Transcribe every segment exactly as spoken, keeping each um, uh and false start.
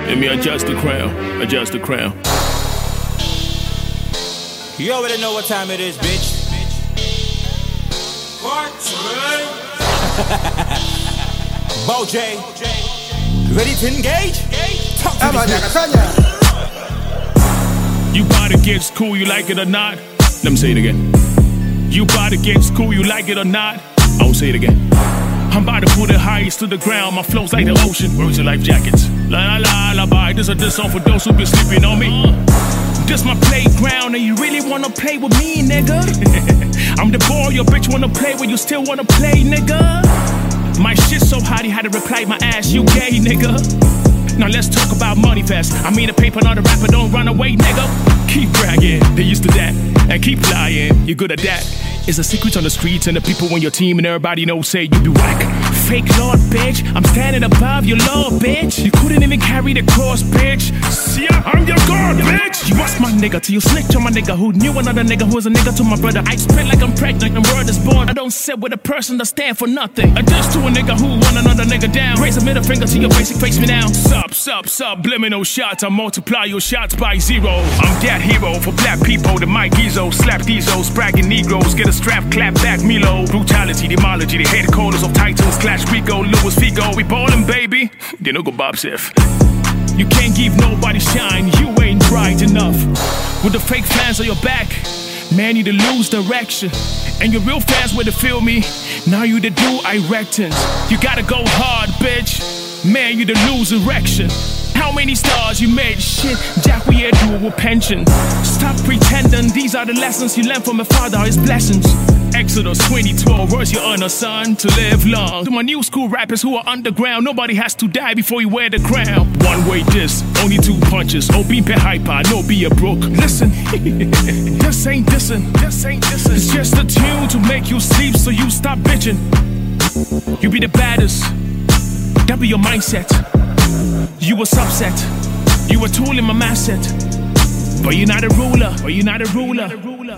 Let me adjust the crown, adjust the crown. You already know what time it is, bitch. Bo J, ready to engage? Talk to me. You bought against cool, you like it or not? Let me say it again. You bought against cool, you like it or not? I will say it again. I'm about to put it highest to the ground. My flow's like the ocean. Where's your life jackets? La la la la bye. This is a diss song for those who been sleeping on me. This my playground, and you really wanna play with me, nigga? I'm the boy your bitch wanna play with. You still wanna play, nigga? My shit so hot he had to reply my ass. You gay, nigga? Now let's talk about money fast. I mean the paper, not the rapper. Don't run away, nigga. Keep bragging, they used to that, and keep lying. You good at that? It's a secret on the streets and the people on your team and everybody knows say you be whack. Fake lord, bitch. I'm standing above your lord, bitch. You couldn't even carry the cross, bitch. See, I'm your god, bitch. You was my nigga till you snitch on my nigga who knew another nigga who was a nigga to my brother. I spit like I'm pregnant and word is born. I don't sit with a person that stand for nothing. I just to a nigga who want another nigga down. Raise a middle finger to your face and face me now. Sup, sup, subliminal shots. I multiply your shots by zero. I'm that hero for black people. The Mike Gizzo. Slap these old spragging Negroes. Get a strap, clap back, Milo. Brutality, demology, the headquarters of Titans. Clash Rico, Louis Figo. We ballin', baby. They no go Bob Sif. You can't give nobody shine. You ain't bright enough. With the fake fans on your back, man, you to lose direction. And your real fans where to feel me. Now you the do erections. You gotta go hard, bitch. Man, you the lose erection. How many stars you made? Shit, Jack, we had dual pension. Stop pretending, these are the lessons you learned from my father, his blessings. Exodus twenty twelve, where's your honor, son? To live long. To my new school rappers who are underground, nobody has to die before you wear the crown. One way diss, only two punches. Oh, be hyper, no be a broke. Listen, this ain't dissing, this ain't dissing. It's just a tune to make you sleep, so you stop bitching. You be the baddest, that be your mindset. You was upset, you a tool in my mindset. But you're not a ruler, but you're not a ruler.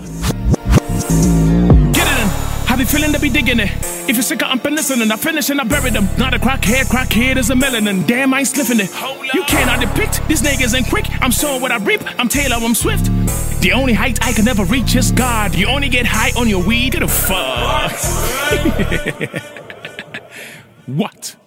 Get it in, I be feeling to be digging it. If you're sick of I'm listening, I finish and I bury them. Not a crackhead, crackhead is a melanin. Damn, I ain't slipping it. You cannot depict, these niggas ain't quick. I'm sowing what I reap, I'm Taylor, I'm Swift. The only height I can never reach is God. You only get high on your weed, get a fuck. What?